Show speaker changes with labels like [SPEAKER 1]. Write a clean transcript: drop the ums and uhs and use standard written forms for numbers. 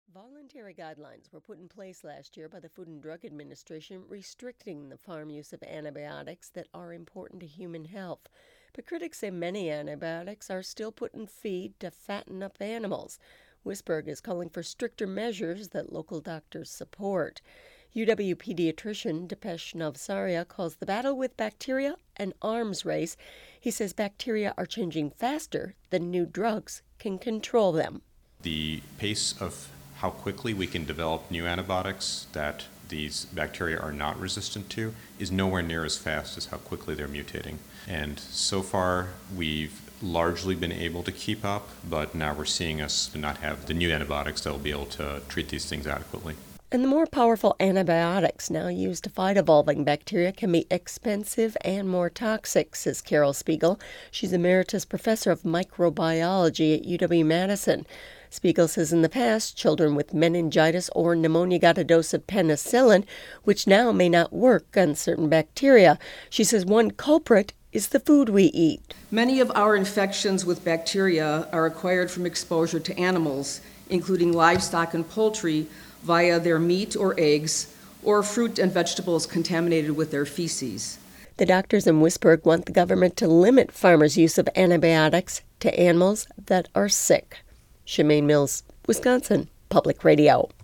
[SPEAKER 1] Voluntary guidelines were put in place last year by the Food and Drug Administration restricting the farm use of antibiotics that are important to human health. But critics say many antibiotics are still put in feed to fatten up animals. Wisberg is calling for stricter measures that local doctors support. UW pediatrician Dipesh Navsaria calls the battle with bacteria an arms race. He says bacteria are changing faster than new drugs can control them.
[SPEAKER 2] The pace of how quickly we can develop new antibiotics that these bacteria are not resistant to is nowhere near as fast as how quickly they're mutating. And so far, we've largely been able to keep up, but now we're seeing us not have the new antibiotics that will be able to treat these things adequately.
[SPEAKER 1] And the more powerful antibiotics now used to fight evolving bacteria can be expensive and more toxic, says Carol Spiegel. She's emeritus professor of microbiology at UW-Madison. Spiegel says in the past, children with meningitis or pneumonia got a dose of penicillin, which now may not work on certain bacteria. She says one culprit is the food we eat.
[SPEAKER 3] Many of our infections with bacteria are acquired from exposure to animals, including livestock and poultry, via their meat or eggs, or fruit and vegetables contaminated with their feces.
[SPEAKER 1] The doctors in Wisberg want the government to limit farmers' use of antibiotics to animals that are sick. Shemaine Mills, Wisconsin Public Radio.